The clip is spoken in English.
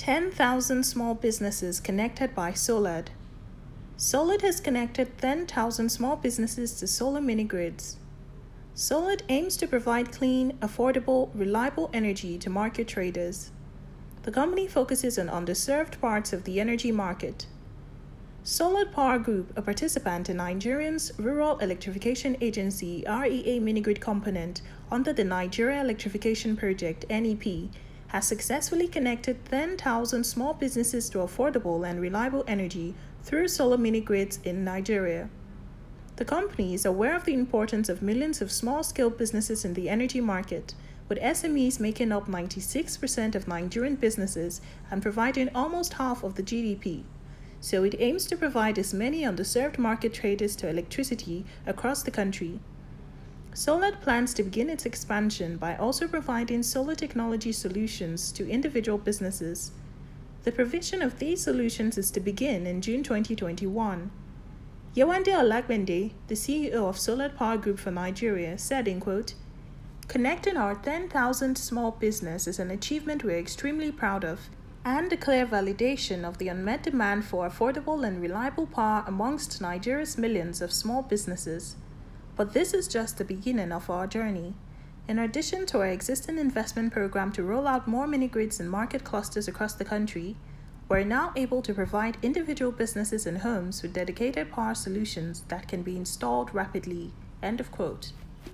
10,000 small businesses connected by Solad. Solad has connected 10,000 small businesses to solar mini-grids. Solad aims to provide clean, affordable, reliable energy to market traders. The company focuses on underserved parts of the energy market. Solad Power Group, a participant in Nigeria's Rural Electrification Agency REA mini-grid component under the Nigeria Electrification Project NEP, has successfully connected 10,000 small businesses to affordable and reliable energy through solar mini-grids in Nigeria. The company is aware of the importance of millions of small-scale businesses in the energy market, with SMEs making up 96% of Nigerian businesses and providing almost half of the GDP. So it aims to provide as many underserved market traders to electricity across the country. Solad plans to begin its expansion by also providing solar technology solutions to individual businesses. The provision of these solutions is to begin in June 2021. Yewande Olagbende, the CEO of Solad Power Group for Nigeria, said in quote, "Connecting our 10,000 small business is an achievement we're extremely proud of, and a clear validation of the unmet demand for affordable and reliable power amongst Nigeria's millions of small businesses. But this is just the beginning of our journey. In addition to our existing investment program to roll out more mini-grids and market clusters across the country, we're now able to provide individual businesses and homes with dedicated power solutions that can be installed rapidly." End of quote.